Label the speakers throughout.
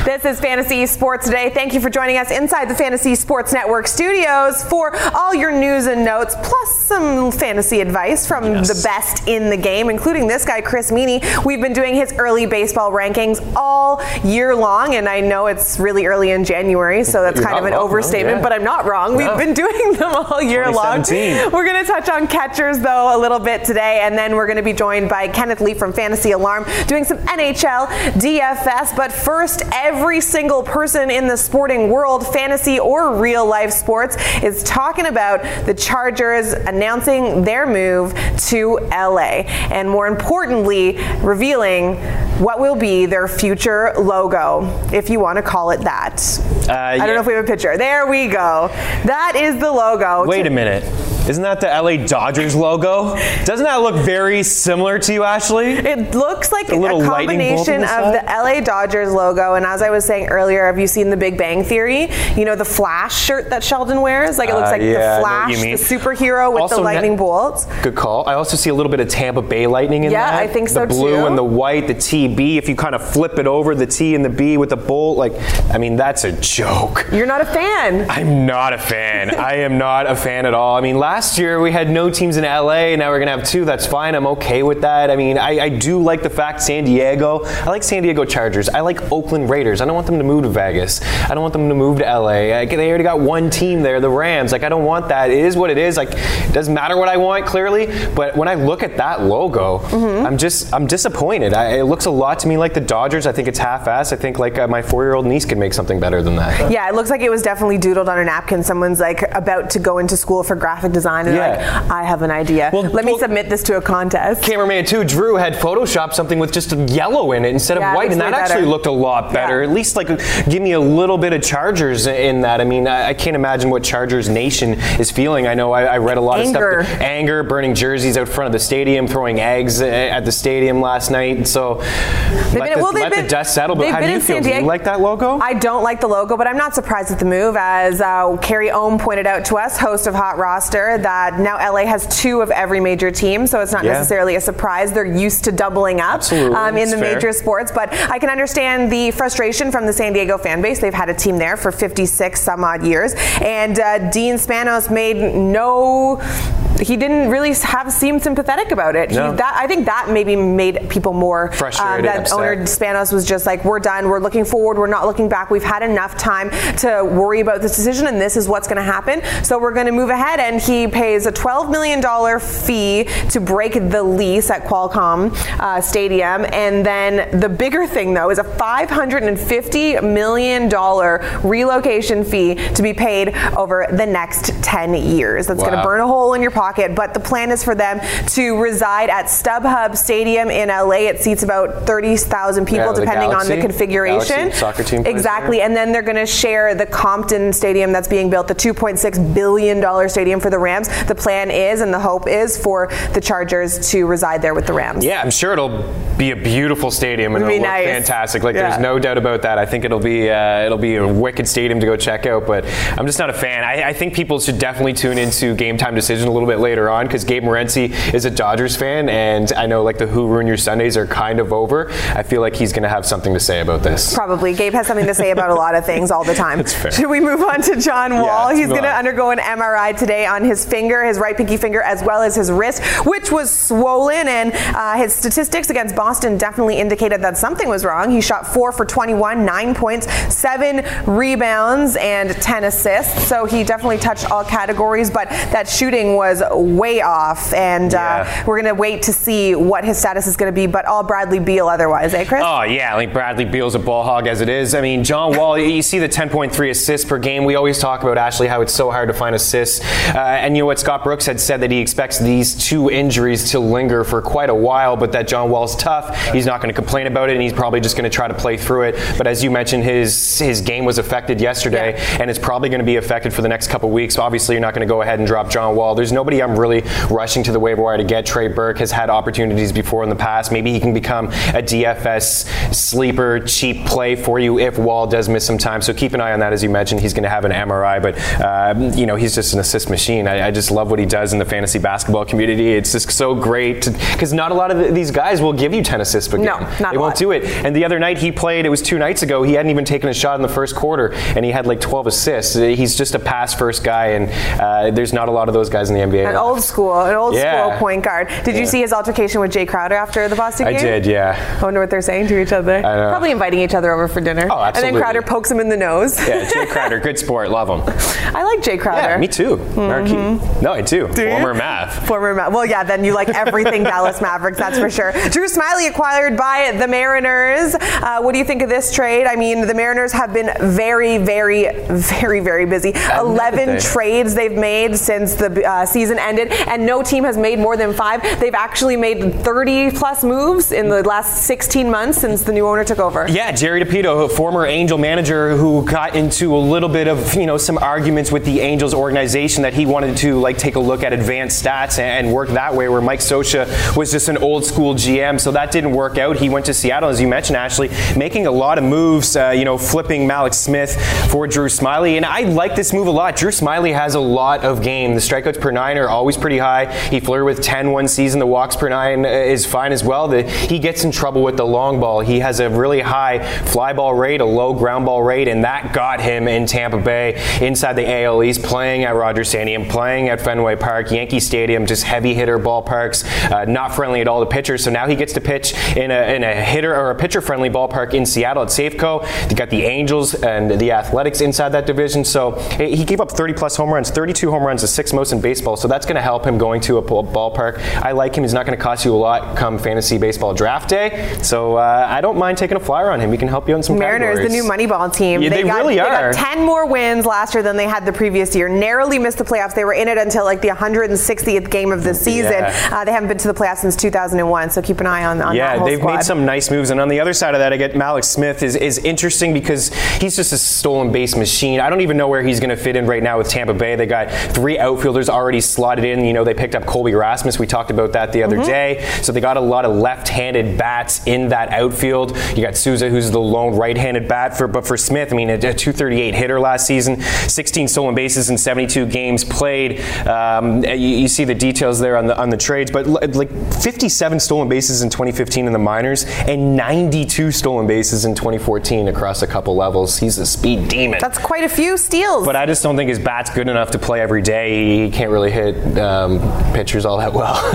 Speaker 1: This is Fantasy Sports Today. Thank you for joining us inside the Fantasy Sports Network studios for all your news and notes, plus some fantasy advice from the best in the game, including this guy, Chris Meany. We've been doing his early baseball rankings all year long, and I know it's really early in January, so that's kind of an overstatement, but I'm not wrong. We've been doing them all year long. We're going to touch on catchers, though, a little bit today, and then we're going to be joined by Kenneth Lee from Fantasy Alarm doing some NHL DFS. But first, every single person in the sporting world, fantasy or real life sports, is talking about the Chargers announcing their move to LA, and more importantly, revealing what will be their future logo, if you want to call it that. I don't know if we have a picture. There we go. That is the logo.
Speaker 2: Wait a minute. Isn't that the LA Dodgers logo? Doesn't that look very similar to you, Ashley?
Speaker 1: It looks like a combination of the LA Dodgers logo, and as I was saying earlier, have you seen The Big Bang Theory? You know, the Flash shirt that Sheldon wears? Like, it looks like the Flash, the superhero with also the lightning bolts.
Speaker 2: Good call. I also see a little bit of Tampa Bay lightning in that.
Speaker 1: Yeah, I think so too.
Speaker 2: The blue and the white, the TB. If you kind of flip it over, the T and the B with the bolt, like, I mean, that's a joke.
Speaker 1: You're not a fan.
Speaker 2: I'm not a fan. I am not a fan at all. I mean, last year we had no teams in LA. Now we're going to have two. That's fine. I'm okay with that. I mean, I do like the fact San Diego. I like San Diego Chargers. I like Oakland Raiders. I don't want them to move to Vegas. I don't want them to move to LA. They already got one team there, the Rams. Like, I don't want that. It is what it is. Like, it doesn't matter what I want, clearly. But when I look at that logo, I'm disappointed. It looks a lot to me like the Dodgers. I think it's half-assed. I think like my 4-year-old niece could make something better than that.
Speaker 1: Yeah, it looks like it was definitely doodled on a napkin. Someone's like about to go into school for graphic design and like, I have an idea. Let me submit this to a contest.
Speaker 2: Cameraman 2, Drew, had photoshopped something with just yellow in it instead of white, and that actually looked a lot better. At least like give me a little bit of Chargers in that. I mean, I can't imagine what Chargers Nation is feeling. I know I read a lot of stuff. Anger, burning jerseys out front of the stadium, throwing eggs at the stadium last night. So let the dust settle. But how do you feel? Do you like that logo?
Speaker 1: I don't like the logo, but I'm not surprised at the move. As Carrie Ohm pointed out to us, host of Hot Roster, that now LA has 2 of every major team, so it's not necessarily a surprise. They're used to doubling up in the major sports, but I can understand the frustration from the San Diego fan base. They've had a team there for 56 some odd years, and Dean Spanos he didn't really seem sympathetic about it. No. I think that maybe made people more
Speaker 2: frustrated.
Speaker 1: That owner Spanos was just like, we're done, we're looking forward, we're not looking back, we've had enough time to worry about this decision, and this is what's going to happen, so we're going to move ahead. And he pays a $12 million fee to break the lease at Qualcomm Stadium, and then the bigger thing, though, is a $550 million relocation fee to be paid over the next 10 years. That's going to burn a hole in your pocket, but the plan is for them to reside at StubHub Stadium in LA. It seats about 30,000 people, depending on the configuration.
Speaker 2: Galaxy soccer team.
Speaker 1: Exactly, and then they're going to share the Compton Stadium that's being built, the $2.6 billion stadium for the Rams. The plan is, and the hope is, for the Chargers to reside there with the Rams.
Speaker 2: Yeah, I'm sure it'll be a beautiful stadium and it'll look fantastic. Like, there's no doubt about that. I think it'll be a wicked stadium to go check out, but I'm just not a fan. I think people should definitely tune into Game Time Decision a little bit later on, because Gabe Morency is a Dodgers fan, and I know like the Who Ruin Your Sundays are kind of over. I feel like he's going to have something to say about this.
Speaker 1: Probably. Gabe has something to say about a lot of things all the time.
Speaker 2: That's fair.
Speaker 1: Should we move on to John Wall? He's going to undergo an MRI today on his finger, his right pinky finger, as well as his wrist, which was swollen, and his statistics against Boston definitely indicated that something was wrong. He shot 4 for 21, 9 points, 7 rebounds, and 10 assists. So he definitely touched all categories, but that shooting was way off, and we're going to wait to see what his status is going to be, but all Bradley Beal otherwise, Chris?
Speaker 2: Oh, yeah, like Bradley Beal's a ball hog as it is. I mean, John Wall, you see the 10.3 assists per game. We always talk about, Ashley, how it's so hard to find assists, and you know what, Scott Brooks had said that he expects these 2 injuries to linger for quite a while, but that John Wall's tough. He's not going to complain about it, and he's probably just going to try to play through it. But as you mentioned, his game was affected yesterday, and it's probably going to be affected for the next couple weeks. So obviously, you're not going to go ahead and drop John Wall. There's nobody nobody I'm really rushing to the waiver wire to get. Trey Burke has had opportunities before in the past. Maybe he can become a DFS sleeper, cheap play for you if Wall does miss some time. So keep an eye on that. As you mentioned, he's going to have an MRI, but he's just an assist machine. I just love what he does in the fantasy basketball community. It's just so great because not a lot of these guys will give you 10 assists per game.
Speaker 1: No, not
Speaker 2: they won't do it. And the other night he played, it was 2 nights ago, he hadn't even taken a shot in the first quarter, and he had like 12 assists. He's just a pass-first guy, and there's not a lot of those guys in the NBA.
Speaker 1: An old school point guard. Did you see his altercation with Jay Crowder after the Boston game?
Speaker 2: I did, yeah.
Speaker 1: I wonder what they're saying to each other. Probably inviting each other over for dinner.
Speaker 2: Oh, absolutely.
Speaker 1: And then Crowder pokes him in the nose.
Speaker 2: Yeah, Jay Crowder, good sport, love him.
Speaker 1: I like Jay Crowder.
Speaker 2: Yeah, me too. Marquee. No, I do. Former Mav.
Speaker 1: Well, yeah, then you like everything Dallas Mavericks, that's for sure. Drew Smiley acquired by the Mariners. What do you think of this trade? I mean, the Mariners have been very, very, very, very busy. 11 trades they've made since the season ended, and no team has made more than 5. They've actually made 30-plus moves in the last 16 months since the new owner took over.
Speaker 2: Yeah, Jerry DePito, a former Angel manager who got into a little bit of, some arguments with the Angels organization that he wanted to take a look at advanced stats and work that way, where Mike Scioscia was just an old school GM, so that didn't work out. He went to Seattle, as you mentioned, Ashley, making a lot of moves, flipping Malik Smith for Drew Smiley, and I like this move a lot. Drew Smiley has a lot of game. The strikeouts per 9 are always pretty high. He flirted with 10 one season. The walks per 9 is fine as well. He gets in trouble with the long ball. He has a really high fly ball rate, a low ground ball rate, and that got him in Tampa Bay inside the AL East, playing at Rogers Stadium, playing at Fenway Park, Yankee Stadium, just heavy hitter ballparks, not friendly at all to pitchers. So now he gets to pitch in a hitter or a pitcher friendly ballpark in Seattle at Safeco. You got the Angels and the Athletics inside that division. So he gave up 30 plus home runs, 32 home runs, the 6th most in baseball. So that's going to help him going to a ballpark. I like him. He's not going to cost you a lot come fantasy baseball draft day. So I don't mind taking a flyer on him. He can help you in some
Speaker 1: Mariners,
Speaker 2: categories.
Speaker 1: the new Moneyball team.
Speaker 2: Yeah, they really are.
Speaker 1: They got 10 more wins last year than they had the previous year. Narrowly missed the playoffs. They were in it until the 160th game of the season.
Speaker 2: Yeah.
Speaker 1: They haven't been to the playoffs since 2001. So keep an eye on that whole
Speaker 2: Yeah, they've
Speaker 1: squad.
Speaker 2: made some nice moves. And on the other side of that, I get Malik Smith is interesting because he's just a stolen base machine. I don't even know where he's going to fit in right now with Tampa Bay. They got 3 outfielders already slotted in. They picked up Colby Rasmus. We talked about that the other day. So they got a lot of left-handed bats in that outfield. You got Souza, who's the lone right-handed bat. But for Smith, a 238 hitter last season, 16 stolen bases in 72 games played. You see the details there on the trades, but 57 stolen bases in 2015 in the minors and 92 stolen bases in 2014 across a couple levels. He's a speed demon.
Speaker 1: That's quite a few steals.
Speaker 2: But I just don't think his bat's good enough to play every day. He can't really hit pitchers all that well.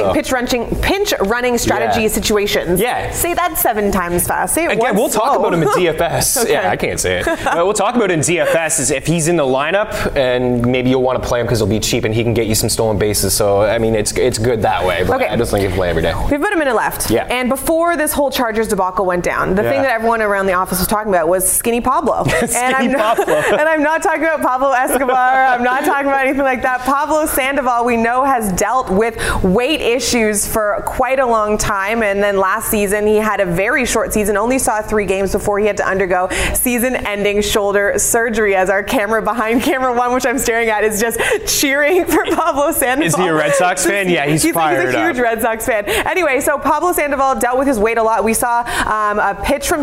Speaker 1: Pinch running strategy situations.
Speaker 2: Yeah.
Speaker 1: Say that 7 times fast. Say it
Speaker 2: Again, we'll talk about him in DFS.
Speaker 1: Okay.
Speaker 2: Yeah, I can't say it. We'll talk about it in DFS is if he's in the lineup, and maybe you'll want to play him because he'll be cheap and he can get you some stolen bases. So it's good that way. But I just think you play every day.
Speaker 1: We've got a minute left.
Speaker 2: Yeah.
Speaker 1: And before this whole Chargers debacle went down, the thing that everyone around the office was talking about was Skinny Pablo.
Speaker 2: Pablo.
Speaker 1: And I'm not talking about Pablo Escobar. I'm not talking about anything like that. Pablo Sandoval, we know, has dealt with weight issues for quite a long time. And then last season, he had a very short season, only saw 3 games before he had to undergo season-ending shoulder surgery, as our camera behind camera 1, which I'm staring at, is just cheering for Pablo Sandoval.
Speaker 2: Is he a Red Sox fan? Yeah, he's fired
Speaker 1: He's a huge Red Sox fan. Anyway, so Pablo Sandoval dealt with his weight a lot. We saw a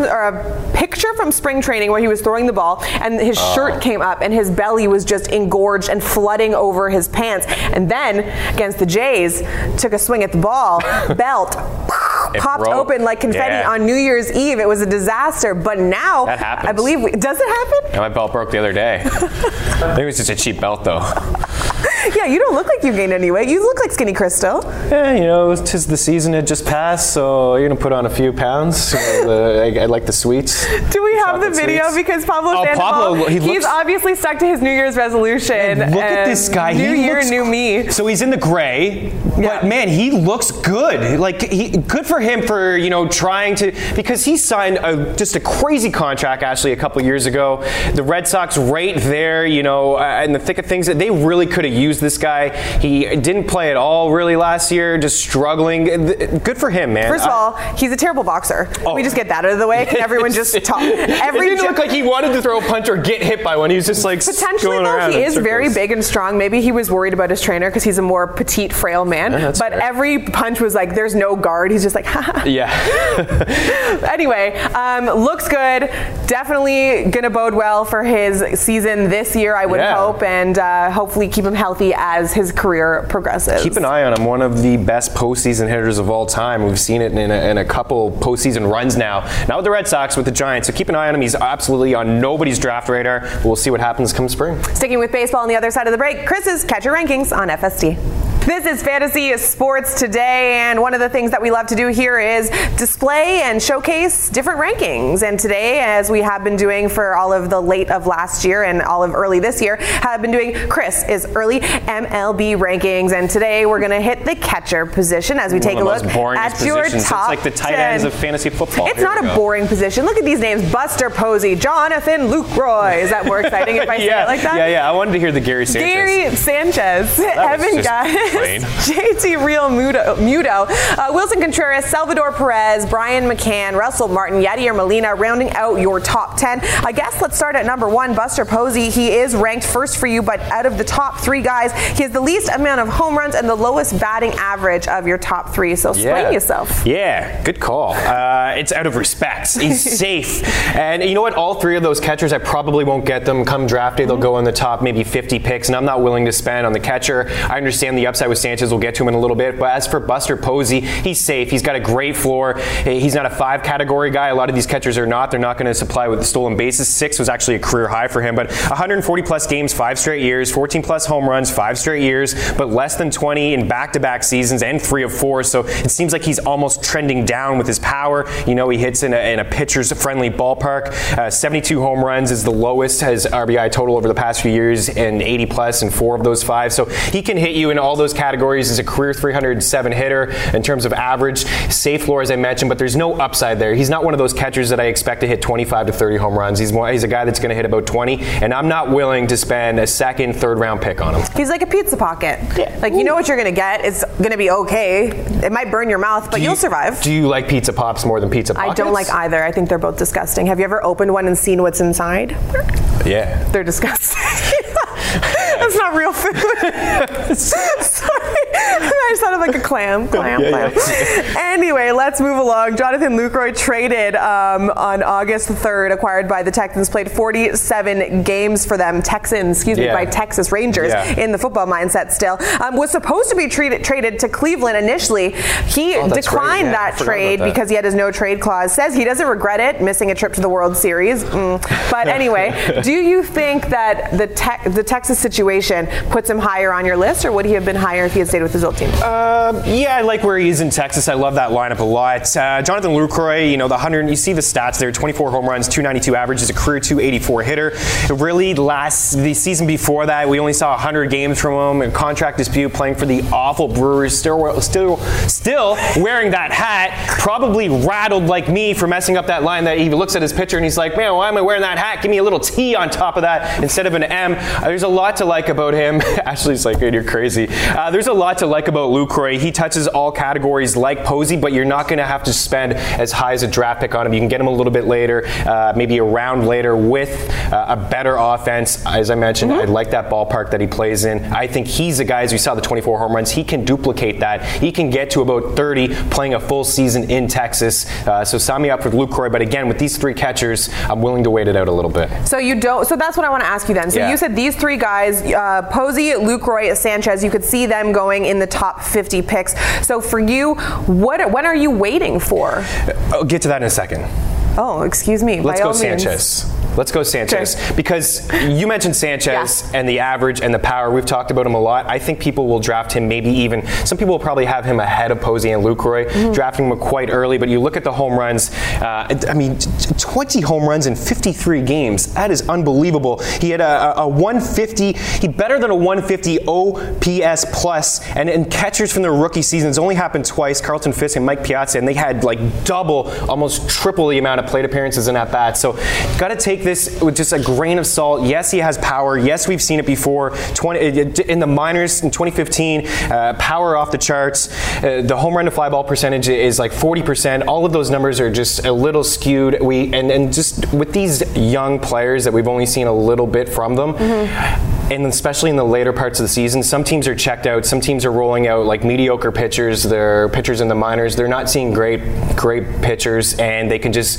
Speaker 1: picture from spring training where he was throwing the ball and his shirt came up and his belly was just engorged and flooding over his pants. And then against the Jays, took a swing at the ball, belt popped open like confetti on New Year's Eve. It was a disaster. But now,
Speaker 2: that happens.
Speaker 1: I believe, does it happen?
Speaker 2: Yeah, my belt broke the other day. I think it was just a cheap belt, though.
Speaker 1: Yeah, you don't look like you gained any weight. You look like Skinny Crystal.
Speaker 2: Yeah, 'tis the season had just passed, so you're gonna put on a few pounds. I like the sweets.
Speaker 1: Do we have the video?
Speaker 2: Sweets.
Speaker 1: Because Pablo Sandoval, he's obviously stuck to his New Year's resolution.
Speaker 2: Look at this guy.
Speaker 1: New year, new me.
Speaker 2: So he's in the gray, but man, he looks good. Good for him for trying to, because he signed just a crazy contract actually a couple years ago. The Red Sox right there, in the thick of things, that they really could have used use this guy. He didn't play at all really last year, just struggling. Good for him, man.
Speaker 1: First of all, he's a terrible boxer. We just get that out of the way. Can everyone just talk?
Speaker 2: It didn't look like he wanted to throw a punch or get hit by one. He was just like
Speaker 1: potentially
Speaker 2: going around.
Speaker 1: He is very big and strong. Maybe he was worried about his trainer because he's a more petite, frail man.
Speaker 2: Yeah,
Speaker 1: but
Speaker 2: fair.
Speaker 1: every punch was like, there's no guard. He's just like, ha.
Speaker 2: Yeah.
Speaker 1: Anyway, looks good. Definitely going to bode well for his season this year, I would hope, and hopefully keep him healthy as his career progresses.
Speaker 2: Keep an eye on him. One of the best postseason hitters of all time. We've seen it in a couple postseason runs now. Not with the Red Sox, with the Giants. So keep an eye on him. He's absolutely on nobody's draft radar. We'll see what happens come spring.
Speaker 1: Sticking with baseball on the other side of the break, Chris's Catcher Rankings on FST. This is Fantasy Sports Today, and one of the things that we love to do here is display and showcase different rankings. And today, as we have been doing for all of the late of last year and all of early this year, have been doing Chris is early MLB rankings. And today we're going to hit the catcher position as we take a look at your top 10.
Speaker 2: It's like the tight ends of fantasy football.
Speaker 1: It's not a boring position. Look at these names: Buster Posey, Jonathan Lucroy. Is that more exciting if I say it like that?
Speaker 2: Yeah. I wanted to hear the Gary Sanchez.
Speaker 1: Gary Sanchez, Evan Guys, JT Real Muto, Wilson Contreras, Salvador Perez, Brian McCann, Russell Martin, Yadier Molina, rounding out your top 10. I guess let's start at number 1, Buster Posey. He is ranked first for you, but out of the top 3 guys, he has the least amount of home runs and the lowest batting average of your top 3. So explain yourself.
Speaker 2: Yeah, good call. It's out of respect. He's safe. And you know what? All 3 of those catchers, I probably won't get them come draft day. They'll go in the top maybe 50 picks, and I'm not willing to spend on the catcher. I understand the upside with Sanchez. We'll get to him in a little bit. But as for Buster Posey, he's safe. He's got a great floor. He's not a 5 category guy. A lot of these catchers are not. They're not going to supply with the stolen bases. 6 was actually a career high for him. But 140 plus games, 5 straight years, 14 plus home runs, 5 straight years, but less than 20 in back-to-back seasons and 3 of 4. So it seems like he's almost trending down with his power. You know, he hits in a pitcher's friendly ballpark. 72 home runs is the lowest his RBI total over the past few years, and 80 plus in 4 of those 5. So he can hit you in all those categories. He's a career 307 hitter in terms of average. Safe floor, as I mentioned, but there's no upside there. He's not one of those catchers that I expect to hit 25 to 30 home runs. He's a guy that's going to hit about 20, and I'm not willing to spend a second, third round pick on him.
Speaker 1: He's like a pizza pocket.
Speaker 2: Yeah.
Speaker 1: Like, you know what you're going to get. It's going to be okay. It might burn your mouth, but you'll survive.
Speaker 2: Do you like pizza pops more than pizza pockets?
Speaker 1: I don't like either. I think they're both disgusting. Have you ever opened one and seen what's inside?
Speaker 2: Yeah.
Speaker 1: They're disgusting. That's not real food. Sorry. I sounded like a clam. Clam. Anyway, let's move along. Jonathan Lucroy traded on August 3rd, acquired by the Texans, played 47 games for them. By Texas Rangers in the football mindset still. Was supposed to be traded to Cleveland initially. He declined that trade because he had his no trade clause. Says he doesn't regret it, missing a trip to the World Series. But anyway, do you think that the Texas situation puts him higher on your list, or would he have been higher if he had stayed with his old team?
Speaker 2: Yeah, I like where he is in Texas. I love that lineup a lot. Jonathan Lucroy, you see the stats there: 24 home runs, 292 average. Is a career 284 hitter. Really, the season before that, we only saw 100 games from him. A contract dispute, playing for the awful Brewers. Still wearing that hat. Probably rattled like me for messing up that line. That he looks at his pitcher and he's like, "Man, why am I wearing that hat? Give me a little T on top of that instead of an M." There's a lot to like about him. Ashley's like, "You're crazy." There's a lot to like about Lucroy. He touches all categories like Posey, but you're not going to have to spend as high as a draft pick on him. You can get him a little bit later, maybe a round later with a better offense. As I mentioned, I like that ballpark that he plays in. I think he's a guy, as we saw the 24 home runs, he can duplicate that. He can get to about 30 playing a full season in Texas. So sign me up for Lucroy. But again, with these 3 catchers, I'm willing to wait it out a little bit.
Speaker 1: So that's what I want to ask you then. So you said these 3 guys, Posey, Lucroy, Sanchez, you could see them going in the top 50 picks. So for you, when are you waiting for?
Speaker 2: I'll get to that in a second.
Speaker 1: Oh, excuse me.
Speaker 2: Let's go Sanchez. Let's go Sanchez. Okay. Because you mentioned Sanchez and the average and the power. We've talked about him a lot. I think people will draft him some people will probably have him ahead of Posey and Lucroy, drafting him quite early. But you look at the home runs, 20 home runs in 53 games. That is unbelievable. He had a 150, he better than a 150 OPS plus, and catchers from their rookie seasons only happened twice, Carlton Fisk and Mike Piazza, and they had like double, almost triple the amount of plate appearances and at-bats. So got to take take this with just a grain of salt. Yes, he has power. Yes, we've seen it before. In the minors in 2015, power off the charts. The home run to fly ball percentage is like 40%. All of those numbers are just a little skewed. And just with these young players that we've only seen a little bit from them, and especially in the later parts of the season, some teams are checked out. Some teams are rolling out like mediocre pitchers. They're pitchers in the minors. They're not seeing great pitchers, and they can just.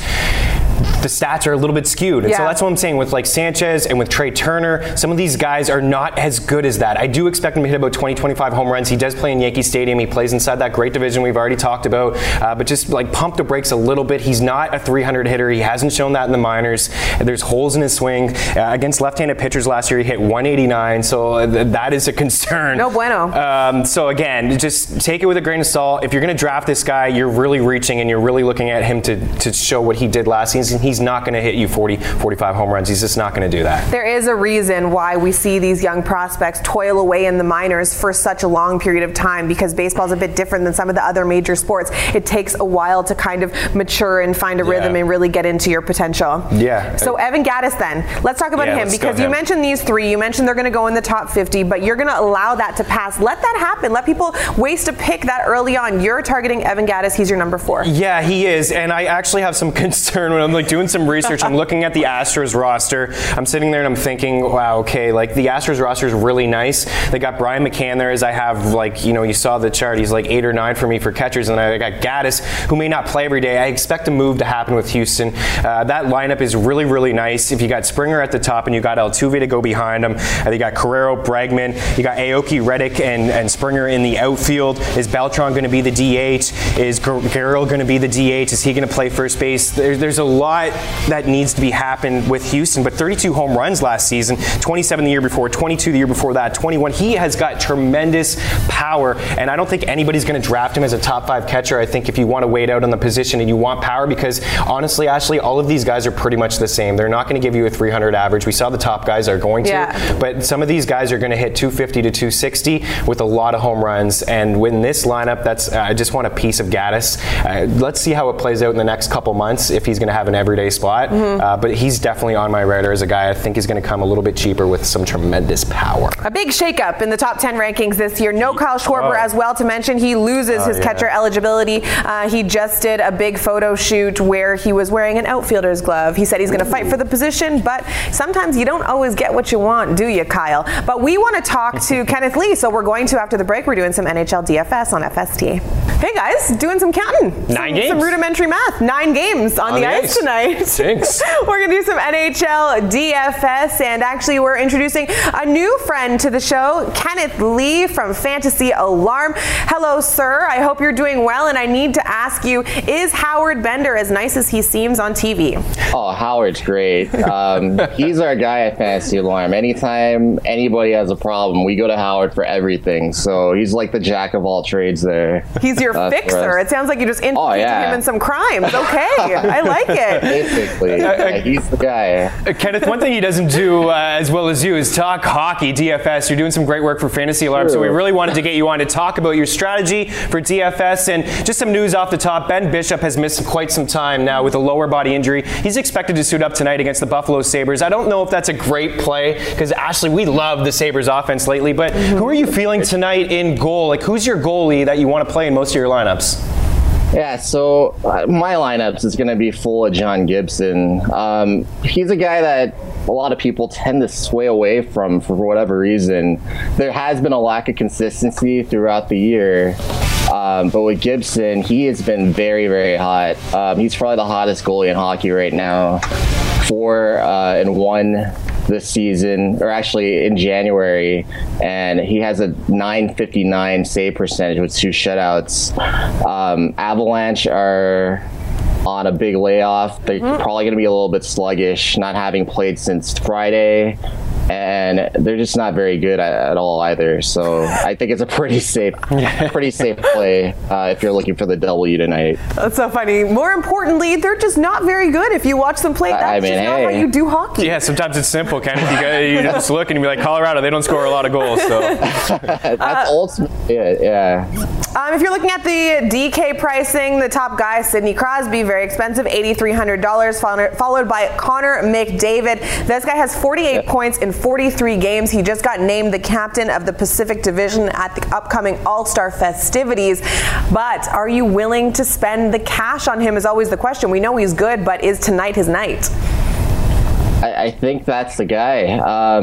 Speaker 2: The stats are a little bit skewed. And so that's what I'm saying with like Sanchez and with Trey Turner. Some of these guys are not as good as that. I do expect him to hit about 20, 25 home runs. He does play in Yankee Stadium. He plays inside that great division we've already talked about. But just like pump the brakes a little bit. He's not a 300 hitter. He hasn't shown that in the minors. There's holes in his swing. Against left-handed pitchers last year, he hit 189. So that is a concern.
Speaker 1: No bueno.
Speaker 2: So again, just take it with a grain of salt. If you're going to draft this guy, you're really reaching and you're really looking at him to show what he did last season. He's not going to hit you 40, 45 home runs. He's just not going to do that.
Speaker 1: There is a reason why we see these young prospects toil away in the minors for such a long period of time, because baseball is a bit different than some of the other major sports. It takes a while to kind of mature and find a rhythm and really get into your potential.
Speaker 2: Yeah.
Speaker 1: So Evan Gattis then. Let's talk about him, because you mentioned these three. You mentioned they're going to go in the top 50, but you're going to allow that to pass. Let that happen. Let people waste a pick that early on. You're targeting Evan Gattis. He's your number 4.
Speaker 2: Yeah, he is. And I actually have some concern when I'm like doing some research. I'm looking at the Astros roster. I'm sitting there and I'm thinking, wow, okay, like the Astros roster is really nice. They got Brian McCann there, as I have, like, you know, you saw the chart. He's like 8 or 9 for me for catchers. And I got Gattis, who may not play every day. I expect a move to happen with Houston. That lineup is really, really nice. If you got Springer at the top and you got Altuve to go behind him, you got Carrero, Bregman, you got Aoki, Reddick, and Springer in the outfield. Is Beltran going to be the DH? Is Guerrero going to be the DH? Is he going to play first base? There's a lot that needs to be happened with Houston, but 32 home runs last season, 27 the year before, 22 the year before that, 21. He has got tremendous power, and I don't think anybody's going to draft him as a top 5 catcher. I think if you want to wait out on the position and you want power, because honestly, Ashley, all of these guys are pretty much the same. They're not going to give you a 300 average. We saw the top guys are going to, but some of these guys are going to hit 250 to 260 with a lot of home runs, and in this lineup, I just want a piece of Gattis. Let's see how it plays out in the next couple months if he's going to have an everyday spot. But he's definitely on my radar as a guy I think is going to come a little bit cheaper with some tremendous power.
Speaker 1: A big shakeup in the top 10 rankings this year. No Kyle Schwarber as well to mention. He loses his catcher eligibility. He just did a big photo shoot where he was wearing an outfielder's glove. He said he's going to fight for the position, but sometimes you don't always get what you want, do you, Kyle? But we want to talk to Kenneth Lee, so we're going to, after the break, we're doing some NHL DFS on FST. Hey guys, doing some counting.
Speaker 2: 9 games.
Speaker 1: Some rudimentary math. 9 games on the ice tonight.
Speaker 2: 6.
Speaker 1: We're going to do some NHL DFS, and actually we're introducing a new friend to the show, Kenneth Lee from Fantasy Alarm. Hello, sir. I hope you're doing well, and I need to ask you, is Howard Bender as nice as he seems on TV?
Speaker 3: Oh, Howard's great. He's our guy at Fantasy Alarm. Anytime anybody has a problem, we go to Howard for everything. So he's like the jack of all trades there.
Speaker 1: He's your fixer. It sounds like you just implicated him in some crimes. Okay, I like it.
Speaker 3: Basically, he's the guy.
Speaker 2: Kenneth, one thing he doesn't do as well as you is talk hockey, DFS. You're doing some great work for Fantasy Alarm, so we really wanted to get you on to talk about your strategy for DFS. And just some news off the top, Ben Bishop has missed quite some time now with a lower body injury. He's expected to suit up tonight against the Buffalo Sabres. I don't know if that's a great play, because Ashley, we love the Sabres offense lately, but who are you feeling tonight in goal? Like, who's your goalie that you want to play in most of your lineups?
Speaker 3: Yeah, so my lineups is going to be full of John Gibson. He's a guy that a lot of people tend to sway away from for whatever reason. There has been a lack of consistency throughout the year. But with Gibson, he has been very, very hot. He's probably the hottest goalie in hockey right now. 4-1 this season, or actually in January, and he has a .959 save percentage with 2 shutouts. Avalanche are on a big layoff. They're probably going to be a little bit sluggish, not having played since Friday. and they're just not very good at all either. So I think it's a pretty safe play if you're looking for the W tonight.
Speaker 1: That's so funny. More importantly, they're just not very good. If you watch them play, that's just not how you do hockey.
Speaker 2: Yeah, sometimes it's simple, Kenneth. You just look and you be like, Colorado, they don't score a lot of goals. So
Speaker 3: that's ultimate. Yeah.
Speaker 1: If you're looking at the DK pricing, the top guy, Sidney Crosby, very expensive, $8,300, followed by Connor McDavid. This guy has 48 points in 43 games. He just got named the captain of the Pacific Division at the upcoming All-Star festivities. But are you willing to spend the cash on him is always the question. We know he's good, but is tonight his night?
Speaker 3: I think that's the guy.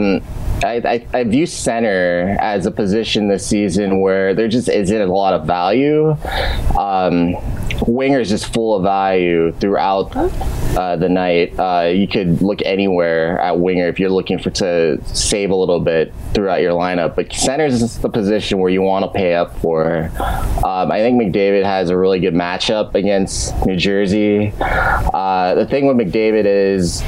Speaker 3: I view center as a position this season where there just isn't a lot of value. Winger is just full of value throughout the night. You could look anywhere at winger if you're looking to save a little bit throughout your lineup. But center is the position where you want to pay up for. I think McDavid has a really good matchup against New Jersey. The thing with McDavid is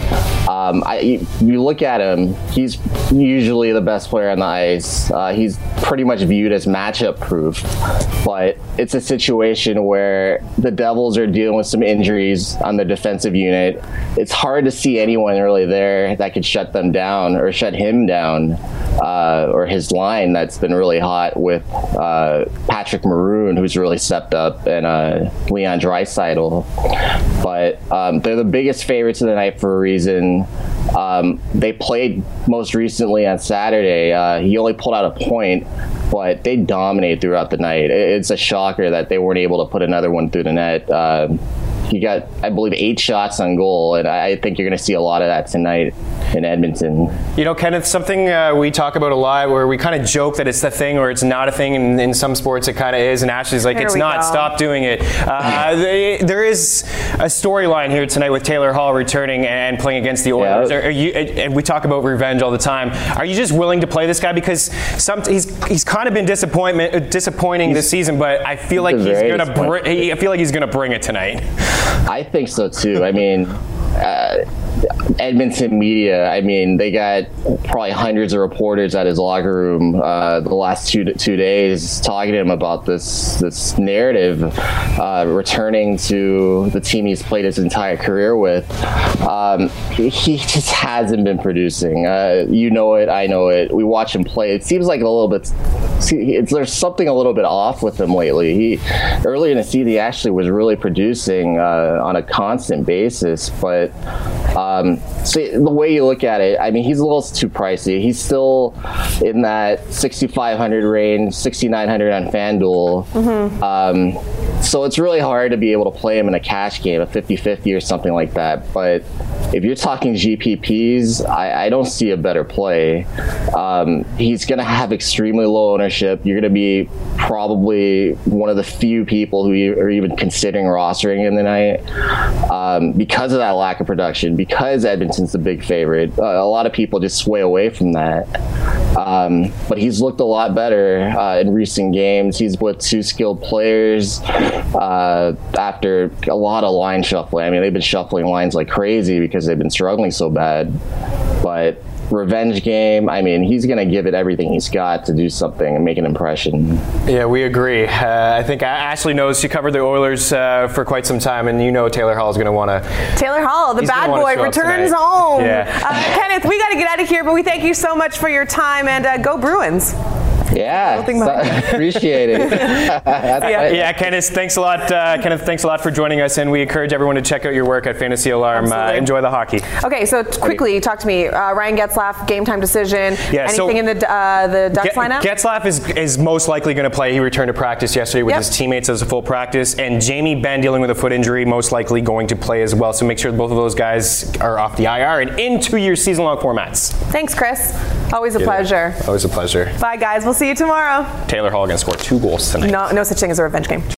Speaker 3: you look at him, he's usually the best player on the ice. He's pretty much viewed as matchup proof, but it's a situation where the Devils are dealing with some injuries on the defensive unit. It's hard to see anyone really there that could shut them down or shut him down, or his line that's been really hot with Patrick Maroon, who's really stepped up, and Leon Draisaitl. But they're the biggest favorites of the night for a reason. They played most recently on Saturday. He only pulled out a point, but they dominate throughout the night. It's a shocker that they weren't able to put another one through the net. He got, I believe, 8 shots on goal, and I think you're going to see a lot of that tonight in Edmonton.
Speaker 2: You know, Kenneth, something we talk about a lot where we kind of joke that it's the thing or it's not a thing, and in some sports it kind of is, and Ashley's like, it's not, stop doing it. There is a storyline here tonight with Taylor Hall returning and playing against the Oilers. And we talk about revenge all the time. Are you just willing to play this guy? Because he's kind of been disappointing this season, but I feel like he's going to bring it tonight.
Speaker 3: I think so too. I mean, Edmonton media, I mean, they got probably hundreds of reporters at his locker room the last two days talking to him about this narrative, returning to the team he's played his entire career with. He just hasn't been producing. You know it, I know it. We watch him play. It seems like there's something a little bit off with him lately. Early in the season, he actually was really producing on a constant basis, but see, the way you look at it, I mean, he's a little too pricey. He's still in that $6,500 range, $6,900 on FanDuel. Mm-hmm. So it's really hard to be able to play him in a cash game, a 50-50 or something like that. But if you're talking GPPs, I don't see a better play. He's going to have extremely low ownership. You're going to be probably one of the few people who are even considering rostering him tonight because of that lack of production, because Edmonton's the big favorite. A lot of people just sway away from that. But he's looked a lot better in recent games. He's with 2 skilled players after a lot of line shuffling. I mean, they've been shuffling lines like crazy because they've been struggling so bad. But revenge game, I mean, he's going to give it everything he's got to do something and make an impression.
Speaker 2: Yeah, we agree. I think Ashley knows. She covered the Oilers for quite some time, and you know Taylor Hall is going to want to...
Speaker 1: Taylor Hall, the bad boy, returns home.
Speaker 2: Yeah.
Speaker 1: Kenneth, we got to get out of here, but we thank you so much for your time, and go Bruins.
Speaker 3: Yeah, appreciate it.
Speaker 2: Yeah, Kenneth, thanks a lot. Kenneth, thanks a lot for joining us, and we encourage everyone to check out your work at Fantasy Alarm. Enjoy the hockey.
Speaker 1: Okay, so quickly, talk to me. Ryan Getzlaf, game time decision. Yeah, anything in the Ducks lineup?
Speaker 2: Getzlaf is most likely going to play. He returned to practice yesterday with his teammates as a full practice, and Jamie Benn, dealing with a foot injury, most likely going to play as well. So make sure both of those guys are off the IR and into your season-long formats.
Speaker 1: Thanks, Chris. Always a pleasure.
Speaker 2: Always a pleasure.
Speaker 1: Bye, guys. We'll see you tomorrow.
Speaker 2: Taylor Hall going to score 2 goals tonight.
Speaker 1: No such thing as a revenge game.